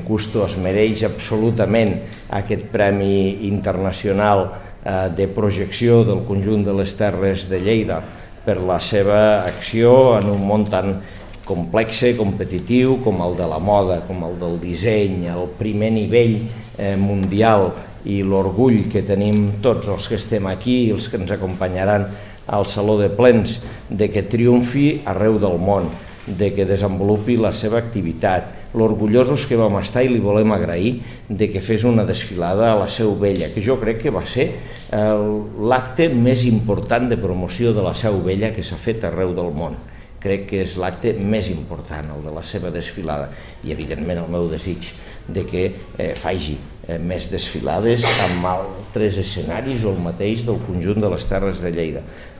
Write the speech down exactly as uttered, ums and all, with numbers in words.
Custo es mereix absolutament aquest Premi Internacional de projecció del conjunt de les Terres de Lleida per la seva acció en un món tan complex, competitiu, com el de la moda, com el del disseny, el primer nivell mundial i l'orgull que tenim tots els que estem aquí i els que ens acompanyaran al Saló de Plens, de que triomfi arreu del món, de que desenvolupi la seva activitat. L'orgullosos que vam estar i li volem agrair de que fes una desfilada a la Seu Vella, que jo crec que va ser l'acte més important de promoció de la Seu Vella que s'ha fet arreu del món. Crec que és l'acte més important, el de la seva desfilada, i evidentment el meu desig de que faci més desfilades amb altres escenaris o el mateix del conjunt de les Terres de Lleida.